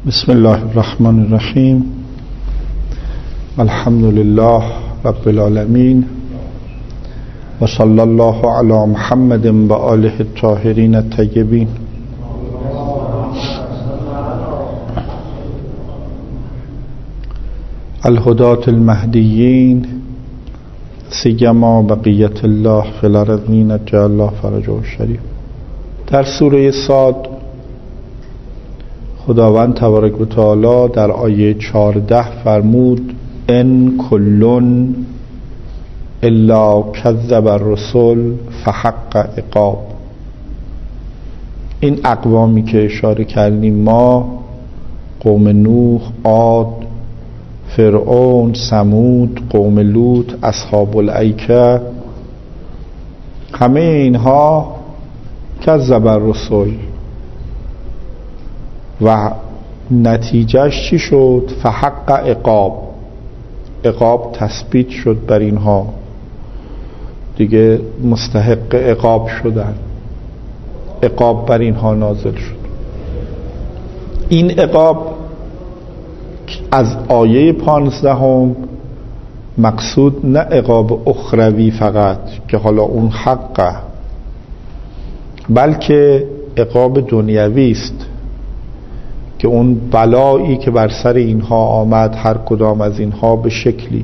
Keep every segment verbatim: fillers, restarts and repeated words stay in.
بسم الله الرحمن الرحیم. الحمد لله رب العالمین و صلی الله علی محمد و آله الطاهرین الطیبین. الهداة المهدیین سیما بقیت الله فی الارضین جعل الله فرجه الشریف. در سوره صاد خداوند تبارک و تعالی در آیه چهارده فرمود ان کلن الا کذب الرسل فحق عقاب. این اقوامی که اشاره کردیم ما، قوم نوح، عاد، فرعون، ثمود، قوم لوط، اصحاب الایکه، همه اینها کذب الرسل و نتیجهش چی شد؟ فحق عقاب. عقاب تثبیت شد بر اینها، دیگه مستحق عقاب شدن، عقاب بر اینها نازل شد. این عقاب از آیه پانزدهم مقصود نه عقاب اخروی فقط که حالا اون حقه، بلکه عقاب دنیوی است که اون بلایی که بر سر اینها آمد، هر کدام از اینها به شکلی.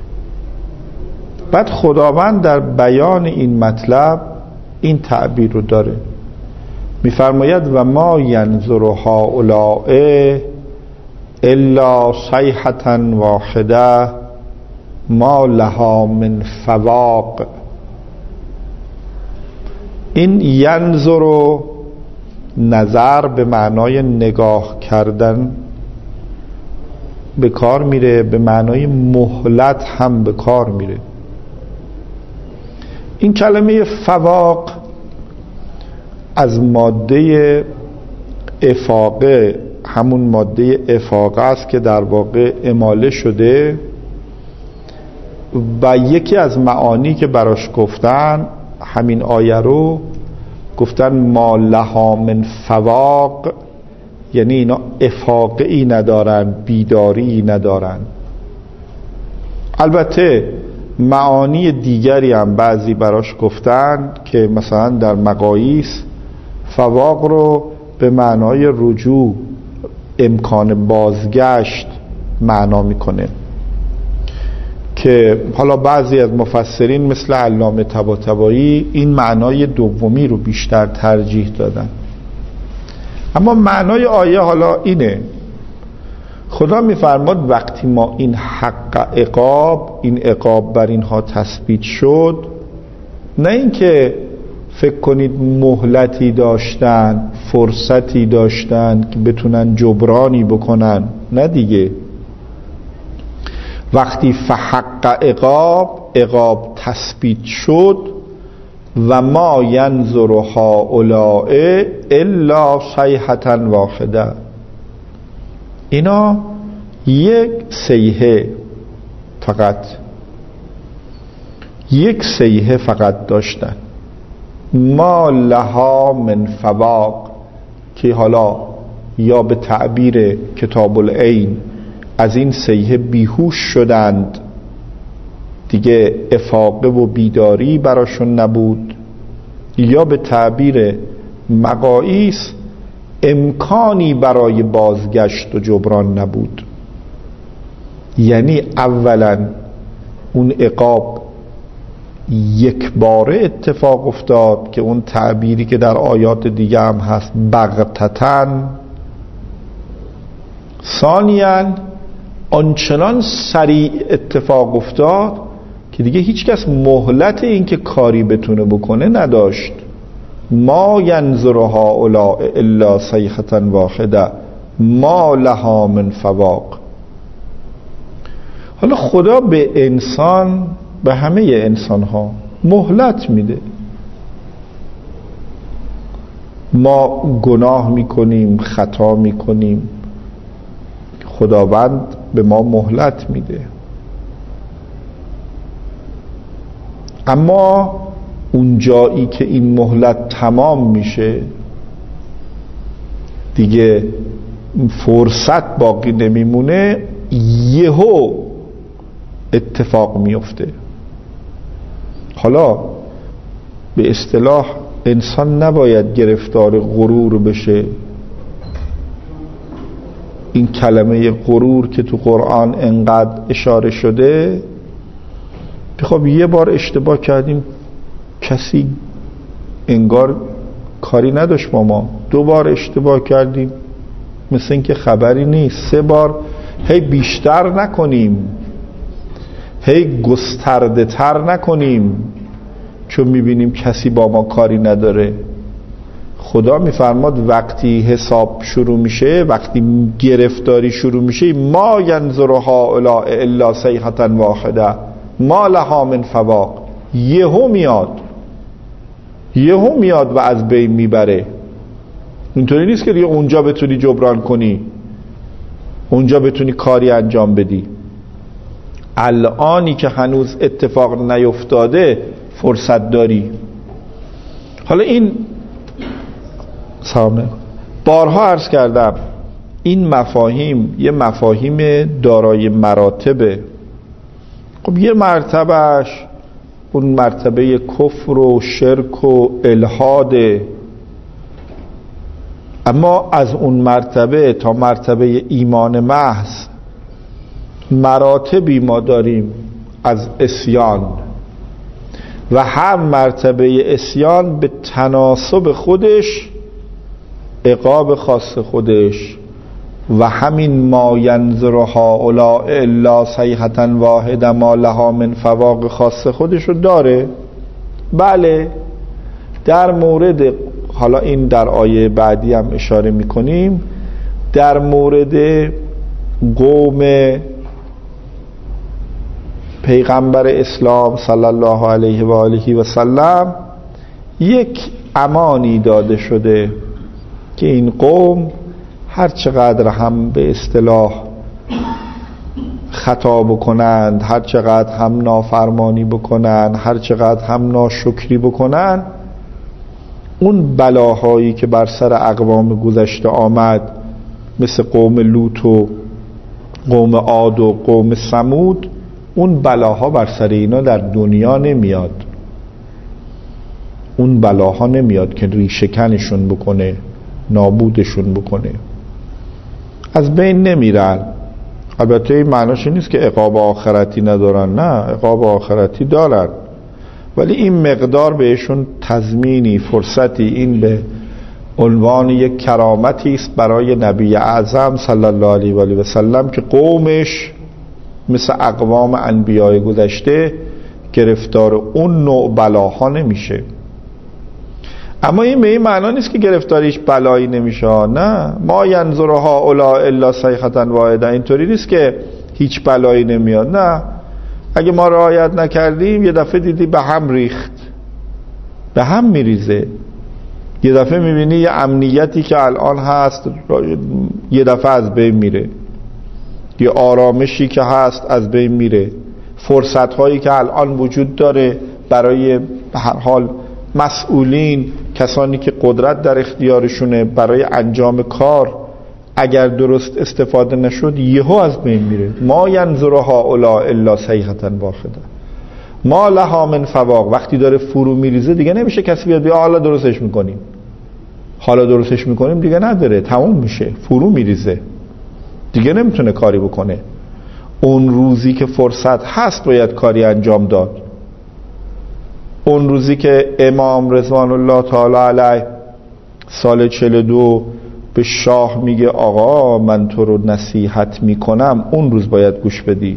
بعد خداوند در بیان این مطلب این تعبیر رو داره، میفرماید و ما ینظر هؤلاء الا صیحة واحده ما لها من فواق. این ینظر نظر به معنای نگاه کردن به کار میره، به معنای مهلت هم به کار میره. این کلمه فواق از ماده افاقه، همون ماده افاقه است که در واقع اماله شده و یکی از معانی که براش گفتن همین آیه رو گفتن ما لها من فواق، یعنی اینا افاقی ندارن، بیداری ندارن. البته معانی دیگری هم بعضی براش گفتن که مثلا در مقاییس فواق رو به معنای رجوع، امکان بازگشت معنا میکنه که حالا بعضی از مفسرین مثل علامه طباطبایی این معنای دومی رو بیشتر ترجیح دادن. اما معنای آیه حالا اینه، خدا میفرماد وقتی ما این حق عقاب، این عقاب بر اینها تثبیت شد، نه اینکه فکر کنید مهلتی داشتن، فرصتی داشتن که بتونن جبرانی بکنن، نه دیگه. وقتی فحق عقاب، عقاب تثبیت شد و ما ینظر هؤلاء الا صیحة واحده، اینا یک صیحه فقط، یک صیحه فقط داشتن، ما لها من فواق، که حالا یا به تعبیر کتاب العین از این صیحه بیهوش شدند، دیگه افاقه و بیداری براشون نبود، یا به تعبیر مقاییس امکانی برای بازگشت و جبران نبود. یعنی اولا اون عقاب یک باره اتفاق افتاد که اون تعبیری که در آیات دیگه هم هست بغتتن. ثانیاً آنچنان سریع اتفاق افتاد که دیگه هیچ کس مهلت این که کاری بتونه بکنه نداشت. ما ینظر هؤلاء الا صیحة واحده ما لها من فواق. حالا خدا به انسان، به همه انسان ها مهلت میده. ما گناه میکنیم، خطا میکنیم، خداوند به ما مهلت میده. اما اون جایی که این مهلت تمام میشه، دیگه فرصت باقی نمیمونه، یهو اتفاق میفته. حالا به اصطلاح انسان نباید گرفتار غرور بشه. این کلمه غرور که تو قرآن انقدر اشاره شده، خب یه بار اشتباه کردیم کسی انگار کاری نداشت با ما، دو بار اشتباه کردیم مثل این که خبری نیست، سه بار هی بیشتر نکنیم، هی گسترده تر نکنیم چون میبینیم کسی با ما کاری نداره. خدا میفرماد وقتی حساب شروع میشه، وقتی گرفتاری شروع میشه، ما ینظر هؤلاء الا صیحة واحده ما لها من فواق، یهو میاد یهو میاد و از بین میبره. اینطوری نیست که دیگه اونجا بتونی جبران کنی، اونجا بتونی کاری انجام بدی. الانی که هنوز اتفاق نیفتاده فرصت داری. حالا این سلام بارها عرض کردم این مفاهیم یه مفاهیم دارای مراتبه. خب یه مرتبهش اون مرتبه کفر و شرک و الحاده، اما از اون مرتبه تا مرتبه ایمان محض مراتبی ما داریم از عصیان و هر مرتبه عصیان به تناسب خودش عقاب خاص خودش و همین ما ینظر هؤلاء الا صیحة واحده ما لها من فواق خاص خودش رو داره. بله در مورد، حالا این در آیه بعدی هم اشاره میکنیم، در مورد قوم پیغمبر اسلام صلی الله علیه و آله و سلم یک امانی داده شده که این قوم هر چقدر هم به اصطلاح خطا بکنند، هر چقدر هم نافرمانی بکنند، هر چقدر هم ناشکری بکنند، اون بلاهایی که بر سر اقوام گذشته آمد مثل قوم لوط و قوم عاد و قوم ثمود، اون بلاها بر سر اینا در دنیا نمیاد. اون بلاها نمیاد که ریشه کنشون بکنه، نابودشون بکنه، از بین نمیرن. البته این معناش نیست که عقاب آخرتی ندارن، نه، عقاب آخرتی دارن، ولی این مقدار بهشون تضمینی، فرصتی، این به عنوان یک کرامتی است برای نبی اعظم صلی الله علیه و آله و سلم که قومش مثل اقوام انبیای گذشته گرفتار اون نوع بلاها نمیشه. اما این به این معنا نیست که گرفتاریش بلایی نمیشه، نه، ما ینظر هؤلاء الا صیحة واحده، اینطوری نیست که هیچ بلایی نمیاد، نه. اگه ما رعایت نکردیم یه دفعه دیدی به هم ریخت، به هم میریزه. یه دفعه میبینی یه امنیتی که الان هست یه دفعه از بین میره، یه آرامشی که هست از بین میره، فرصت هایی که الان وجود داره برای به هر حال مسئولین، کسانی که قدرت در اختیارشونه برای انجام کار، اگر درست استفاده نشد یهو از بین میره. ما ینظر هؤلاء الا صیحة واحده ما لها من فواق. وقتی داره فرو میریزه دیگه نمیشه کسی بیاد بیا حالا درستش میکنیم، حالا درستش میکنیم، دیگه نداره، تموم میشه، فرو میریزه، دیگه نمیتونه کاری بکنه. اون روزی که فرصت هست باید کاری انجام داد. اون روزی که امام رضوان الله تعالی علیه سال چهل و دو به شاه میگه آقا من تو رو نصیحت میکنم، اون روز باید گوش بدی،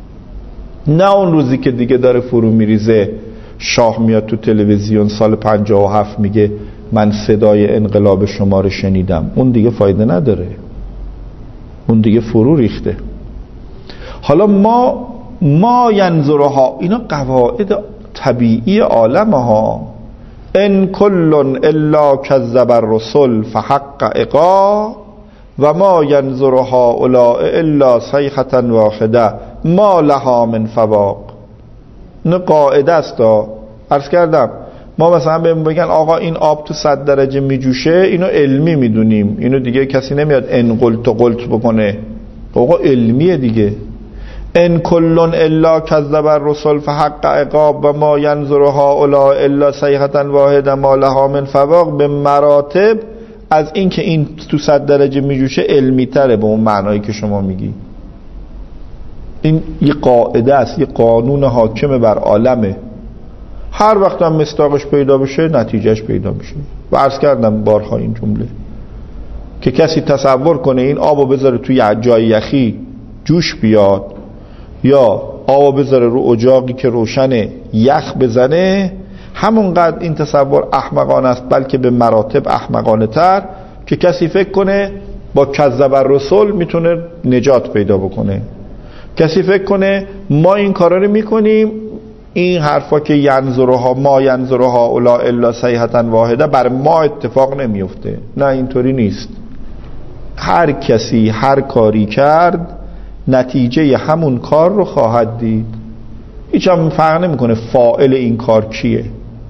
نه اون روزی که دیگه داره فرو میریزه. شاه میاد تو تلویزیون سال پنجاه و هفت میگه من صدای انقلاب شما رو شنیدم، اون دیگه فایده نداره، اون دیگه فرو ریخته. حالا ما ما ینظرها، اینا قواعد طبیعی عالم ها. ان کل الا کذب الرسل فحق عقاب و ما ینظر هؤلاء الا صیحة واحده ما لها من فواق. نه قاعده است. عرض کردم ما مثلا بهم بگن آقا این آب تو صد درجه میجوشه، اینو علمی میدونیم، اینو دیگه کسی نمیاد ان قلت و قلت بکنه، آقا علمیه دیگه. ان کلون الا کذب الرسل فحق عقاب و ما ینظر هؤلاء الا صیحة واحده ما لها من فواق، به مراتب از این که این تو صد درجه میجوشه علمی تره به اون معنایی که شما میگی. این یه قاعده است، یه قانون حاکم بر عالمه. هر وقت هم مصداقش پیدا بشه نتیجهش پیدا میشه. و عرض کردم بارها این جمله که کسی تصور کنه این آبو بذاره توی جای یخی جوش بیاد یا آبو بذاره رو اجاقی که روشنه یخ بزنه، همونقدر این تصور احمقانه است، بلکه به مراتب احمقانه تر، که کسی فکر کنه با کذب الرسل میتونه نجات پیدا بکنه. کسی فکر کنه ما این کارا رو میکنیم، این حرفا که ینظرها ما ینظرها الا الا صیحة واحده بر ما اتفاق نمیفته. نه اینطوری نیست. هر کسی هر کاری کرد نتیجه همون کار رو خواهد دید. هیچ هم فرق نمیکنه فاعل این کار کیه.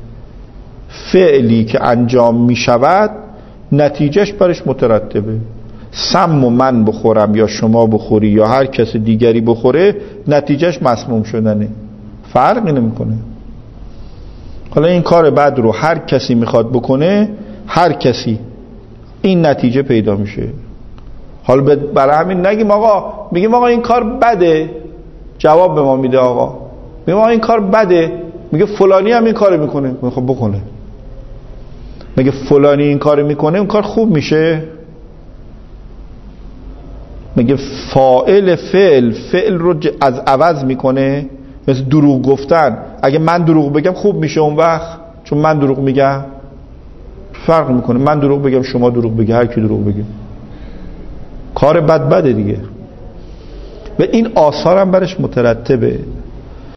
فعلی که انجام میشود نتیجهش برش مترتبه. سم و من بخورم یا شما بخوری یا هر کس دیگری بخوره نتیجهش مسموم شدنه، فرقی نمیکنه. حالا این کار بد رو هر کسی میخواد بکنه، هر کسی این نتیجه پیدا میشه. حالا برای همین نگیم آقا، میگیم آقا این کار بده، جواب به ما میده آقا، میگیم آقا این کار بده، میگه فلانی هم این کارو میکنه، خب بکنه. میگه فلانی این کارو میکنه، اون کار خوب میشه. میگه فاعل فعل فعل رو از عوض میکنه. مثل دروغ گفتن، اگه من دروغ بگم خوب میشه اون وقت چون من دروغ میگم؟ فرق میکنه من دروغ بگم شما دروغ بگی، هر کی دروغ بگه، کار بد بده دیگه. و این آثار هم برش مترتبه.